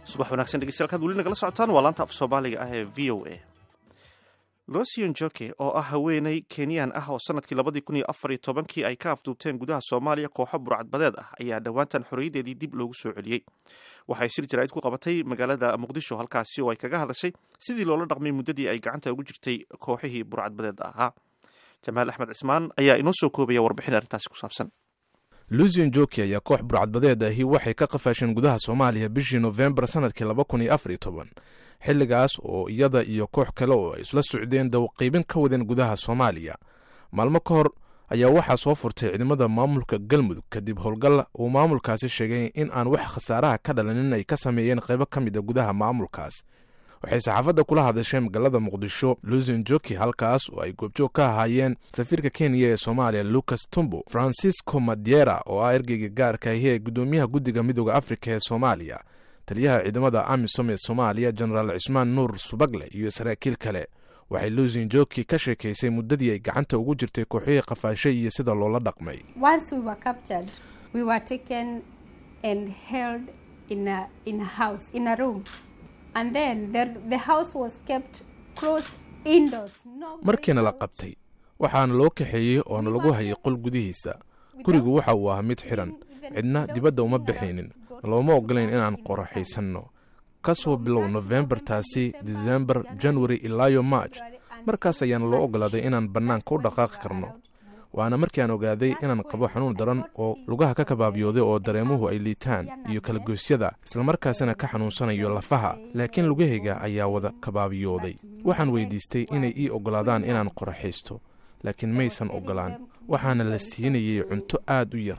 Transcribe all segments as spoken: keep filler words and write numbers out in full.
subax wanaagsan dhegeystayaal weli nagala socotaan waa laanta af Soomaaliga ah ee V O A. Lucy Njoki oo ah haweeney Kenyan ah oo sanadkii labadi kun iyo afar iyo tobankii ay ka afduubteen gudaha Soomaaliya kooxo burcadbadeed ah ayaa dhawaantan xorriyadeedii dib loogu soo celiyay. Waxay shir jaraa'id ku qabatay magaalada Muqdisho halkaasi oo ay kaga hadashay sidii loola dhaqmay muddadii ay gacanta ugu jirtay kooxihii burcadbadeed ahaa. Jamaal Axmed Cismaan ayaa inoo soo koobaya warbixin arrintaasi ku saabsan. Lucy Njoki ayaa koox burcadbadeed ahi waxay ka qafaasheen gudaha Soomaaliya bishii November sanadkii laba kun iyo afar iyo toban. xilligaas oo iyada iyo koox kale oo ay isla socdeen dawqiibin ka wadeen gudaha Soomaaliya. Maalmo ka hor ayaa waxaa soo furtay ciidamada maamulka Galmudug kadib howlgal uu maamulkaasi sheegay in aan wax khasaaraha ka dhalanin ay ka sameeyeen qaybo ka mid ah gudaha maamulkaas. waxay saxaafadda kula hadasheen magaalada Muqdisho Lucy Njoki halkaas oo ay goobjoog ka ahaayeen safiirka Kenya ee Soomaaliya Lucas Tumbo, Francisco Madiera oo ah ergeyga gaarka ah ee gudoomiyaha guddiga midowga Afrika ee Soomaaliya, taliyaha ciidamada AMISOM ee Soomaaliya General Cismaan Nuur Subagle iyo saraakiil kale. waxay Lucy Njoki ka sheekaysay muddadii ay gacanta ugu jirtay kooxihii qafaashay iyo sida loola dhaqmay. Once we were captured, we were taken and held in a in a house, in a room. And then the, the house was kept closed indoors. No markiina la qabtay waxaana loo kaxeeyey oo lagu hayay qol gudihiisa. gurigu waxa uu ahaa mid xiran, cidna dibadda uma bixinin, looma ogolayn inaan qoraxaysanno. ka soo bilow November taasi December, January ilaa March, markaas ayaana loo ogolaaday inaan bannaanka u dhaqaaqi karno. waana markii aan ogaaday inaan qabo xanuun daran oo lugaha ka kabaabiyooday oo dareemuhu ay liitaan iyo kala goosyada, isla markaasina ka xanuunsanayo lafaha, laakiin lugahayga ayaa wada kabaabiyooday. waxaan weydiistay inay ii ogolaadaan inaan qoraxaysto, laakiin maysan ogolaan. waxaana la siinayay cunto aad u yar.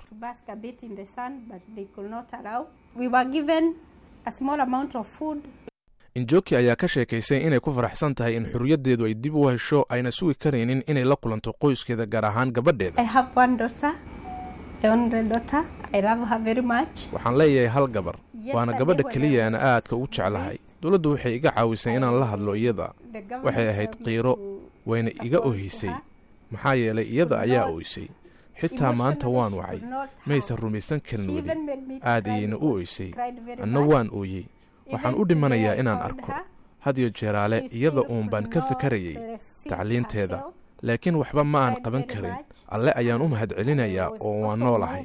Njoki ayaa ka sheekaysay inay ku faraxsan tahay in xurriyadeedu ay dib u hesho, ayna sugi karaynin inay la kulanto qoyskeeda gaar ahaan gabadheeda. waxaan leeyahay hal gabar, waana gabadha keliya aan aadka ugu jeclahay. dowladdu waxay iga caawisay inaan la hadlo iyada. waxay ahayd qiiro, wayna iga oohisay maxaa yeelay iyada ayaa oohisay. xitaa maanta waan wacay, maysan rumaysan karin weli. aad ayayna u oohisay, anna waan ooyey. waxaan u dhimanayaa inaan arko had iyo jeeraale iyada uun baan ka fikarayay tacliinteeda, laakiin waxba ma aan qaban karin. alle ayaan u mahadcelinayaa oo waan noolahay.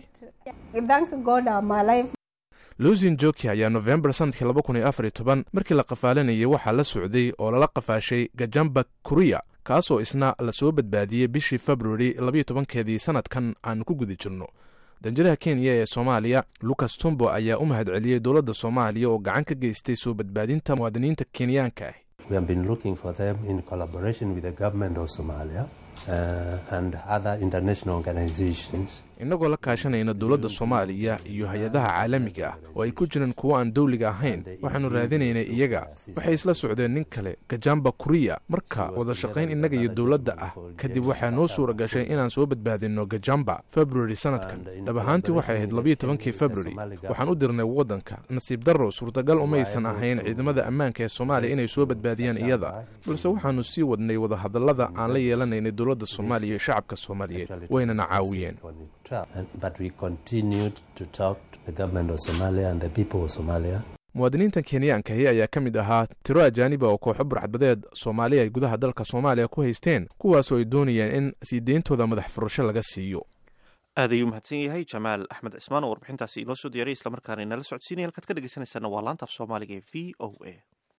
Lucy Njoki ayaa November sanadkii laba kun iyo afar iyo toban markii la qafaalanayay waxaa la socday oo lala qafaashay Gajamba Kuria, kaasoo isna la soo badbaadiyey bishii February laba iyo tobankeedii sanadkan aan ku guda jirno. danjiraha Kenya ee Soomaaliya Lucas Tumbo ayaa u mahadceliyay dowladda Soomaaliya oo gacan ka geystay soo badbaadinta muwaadiniinta Kenyaanka ah. We have been looking for them in collaboration with the government of Somalia uh, and other international organizations. inagoo la kaashanayna dowladda Soomaaliya iyo hay'adaha caalamiga ah oo ay ku jiraan kuwa aan dawliga ahayn. waxaanu raadinaynay iyaga. waxay isla socdeen nin kale, Gajamba Kuria. marka wada shaqayn inaga iyo dowladda ah kadib waxaa noo suura gashay inaan soo badbaadino Gajamba February sanadkan. dhab ahaantii waxay ahayd laba iyo tobankii February. waxaan u dirnay waddanka. nasiib darro suurtagal umaysan ahayn ciidamada ammaanka ee Soomaaliya inay soo badbaadiyaan iyada, balse waxaanu sii wadnay wada hadallada aan la yeelanaynay dowladda Soomaaliya iyo shacabka Soomaaliyeed, waynana caawiyeen. But we continued to talk to the government of Somalia and the people of Somalia. muwaadiniinta Kenyaanka ah ayaa ka mid ahaa tiro ajaaniba oo kooxo burcadbadeed Soomaaliya ay gudaha dalka Soomaaliya ku haysteen, kuwaas oo ay doonayeen in sii deyntooda madax furasho laga siiyo. aad ayuu mahadsan yahay Jamaal Axmed Cismaan oo warbixintaasi inoo soo diyaariyay isla markaana inala socodsiinaya. halkaad ka dhegeysanaysaana waa laanta af Soomaaliga ee V O A.